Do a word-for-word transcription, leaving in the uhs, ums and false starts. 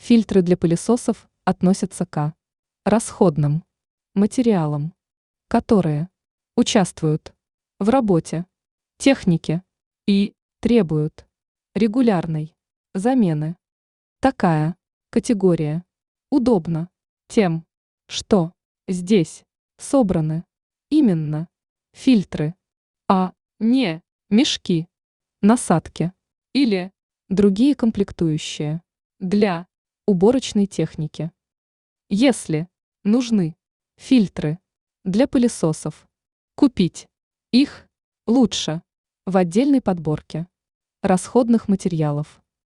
Фильтры для пылесосов относятся к расходным материалам, которые участвуют в работе техники и требуют регулярной замены. Такая категория удобна тем, что здесь собраны именно фильтры, а не мешки, насадки или другие комплектующие для уборочной техники. Если нужны фильтры для пылесосов, купить их лучше в отдельной подборке расходных материалов.